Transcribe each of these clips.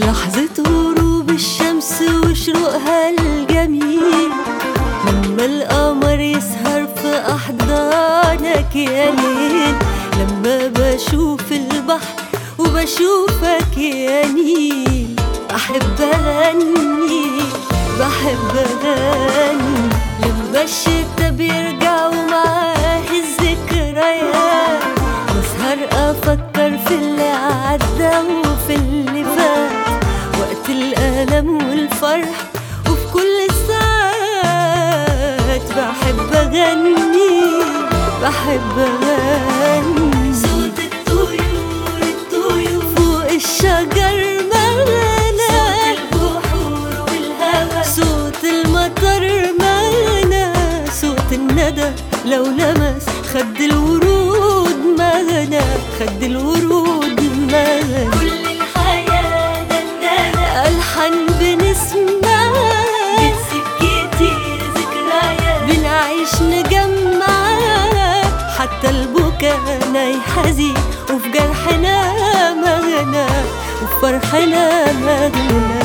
لحظة غروب الشمس وشروقها الجميل، لما القمر يسهر في أحضانك يا ليل، لما بشوف البحر وبشوفك يا نيل، بحب أغني بحب أغني. لما الشتا بيرجع ومعاه الذكريات، بسهر أفكر في اللي عدى وفي اللي فات، وقت الألم والفرح وفي كل الساعات، بحب أغني بحب أغني. صوت الطيور الطيور فوق الشجر مغنى، صوت البحور والهوى، صوت المطر مغنى، صوت الندى لو لمس خد الورود مغنى، خد الورود مغنى. كل الحياة دندنة ألحن بنسمعها، بنسيب كتير ذكريات بنعيش نجمعها، حتى البكا نايحزين وفي جرحنا مغنى وفي فرحنا مغنى.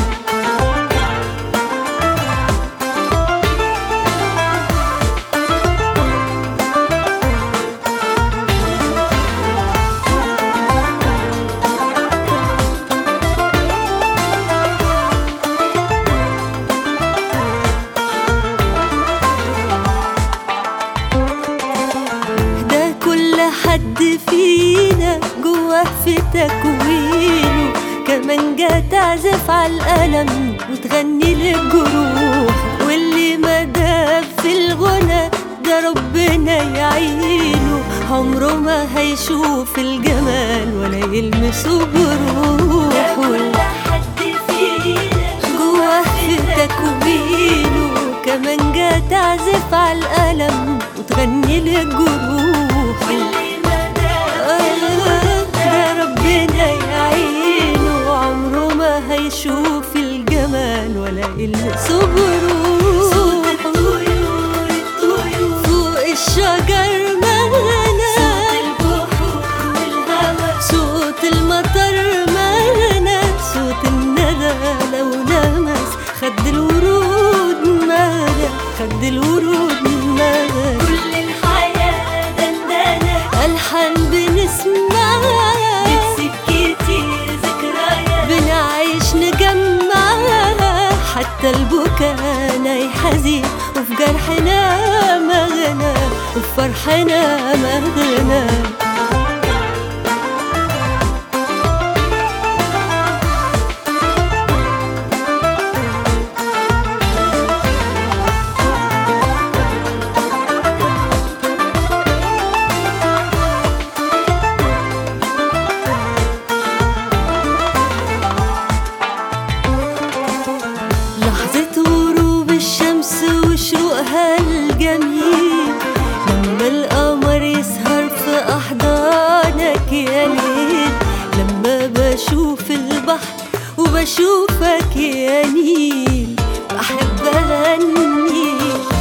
حد فينا جواه في تكوينه كمانجة تعزف على الألم وتغني للجروح، واللي ما داب في الغنى ده ربنا يعينه، عمره ما هيشوف الجمال ولا يلمسه بروح. كل حد فينا جواه في تكوينه كمانجة تعزف على الألم وتغني للجروح، هيشوف الجمال ولا يلمسه بروح. صوت الطيور الطيور فوق الشجر مغنى، صوت البحور والهوى، صوت المطر مغنى، صوت الندى لو لمس خد الورود مغنى، خد الورود مغنى. كل الحياة دندنة ألحن بنسمعها، بنسيب كتير ذكريات بنعيش نجمعها، حتى البكا نايحزين وفي جرحنا مغنى وفي فرحنا مغنى. وشروقها الجميل، لما القمر يسهر في أحضانك يا ليل، لما بشوف البحر وبشوفك يا نيل، بحب أغني